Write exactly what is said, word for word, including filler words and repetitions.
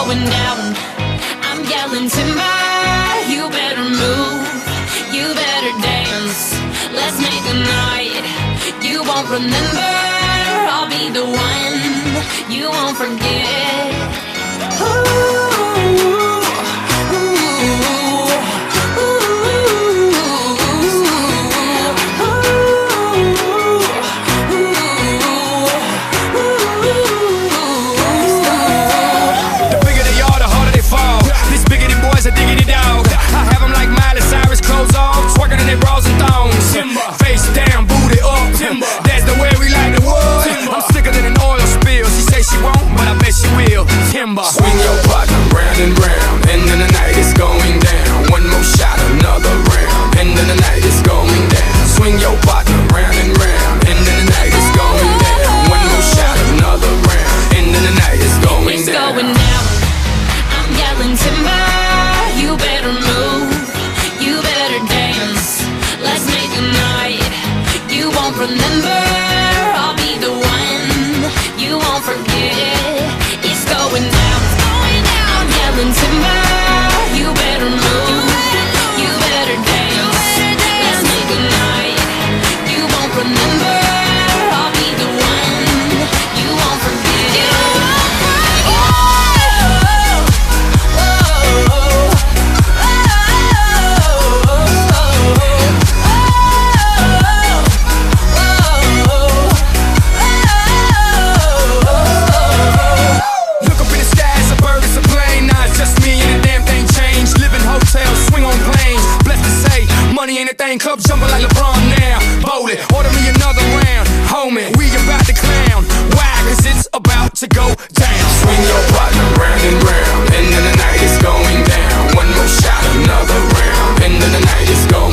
going down. I'm yelling timber, you better move, you better dance. Let's make a night you won't remember. I'll be the one you won't forget. Ooh. Swing your partner round and round, and then the night is going down. One more shot, another round, and then the night is going down. Swing your partner round and round, and then the night is going down. One more shot, another round, and then the night is going it's down. Going down. I'm yelling timber, you better move, you better dance. Let's make a night you won't remember. I'll be the one you won't forget. It's going down. I'm yelling timber, you better move, you better dance. Let's make a night you won't remember. I'll be the one you won't forget. Money ain't a thing, club jumping like LeBron now. Bowling, order me another round. Homie, we about to clown. Why? Cause it's about to go down. Swing your partner round and round, and then the night is going down. One more shot, another round, and then the night is going